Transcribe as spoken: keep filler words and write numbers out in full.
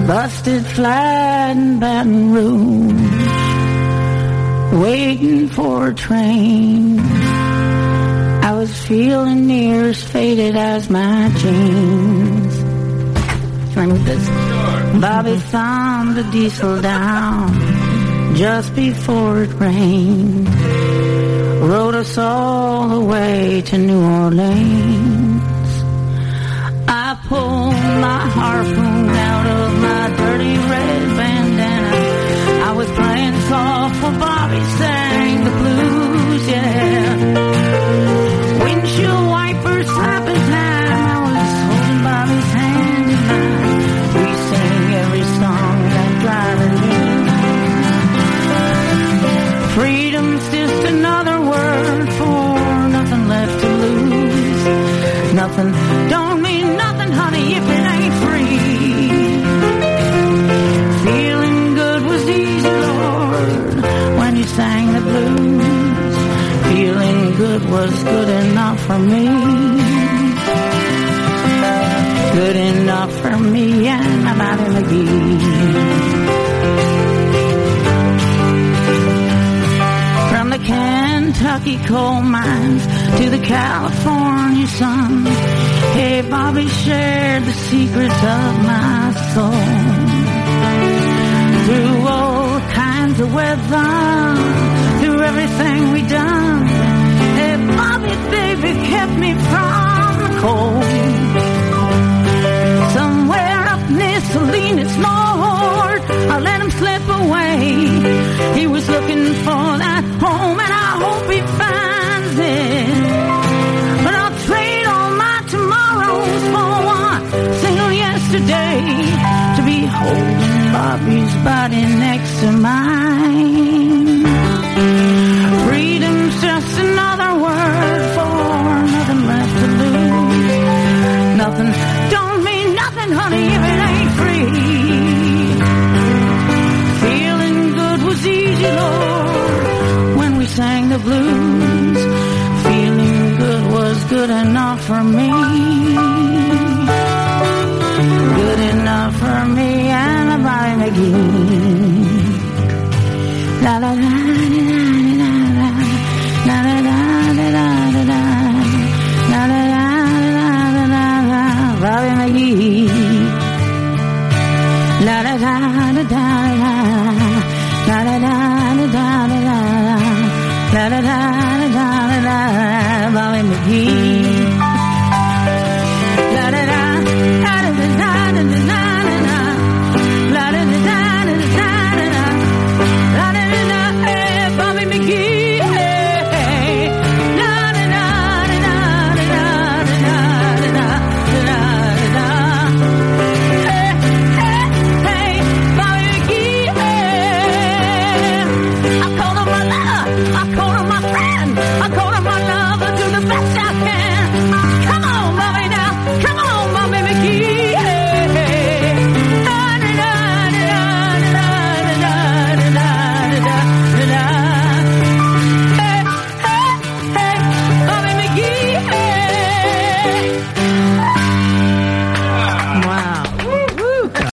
busted flat in Baton Rouge, waiting for a train. I was feeling near as faded as my jeans. Can I move this? Sure. Bobby thumbed the diesel down just before it rained. Rode us all the way to New Orleans. I pulled my harpoon out of my dirty red bandana. I was playing soft for Bobby sang the blues, yeah. Windshield wipers slapping time. I was holding Bobby's hand in mine. We sang every song that driver knew. Freedom's just another word for nothing left to lose. Nothing don't mean nothing, honey, if it ain't free. Feeling good was easy, Lord, when you sang the blues. Feeling good was good enough for me. Good enough for me and my Bobby McGee. From the Kentucky coal mines to the California sun, hey, Bobby shared the secrets of my soul. Through all kinds of weather, through everything we done, hey, Bobby, baby, kept me from the cold. Somewhere up near Salinas, Lord, I let him slip away. He was looking for that home, and I hope he finds it. But I'll trade all my tomorrows for one single yesterday, to be holding Bobby's body next to mine. Freedom's just another word for nothing left to lose. Nothing don't mean nothing, honey, if it ain't free. Feeling good was easy, Lord, when we sang the blues. Feeling good was good enough for me. Good enough for me and my Bobby McGee. La la la.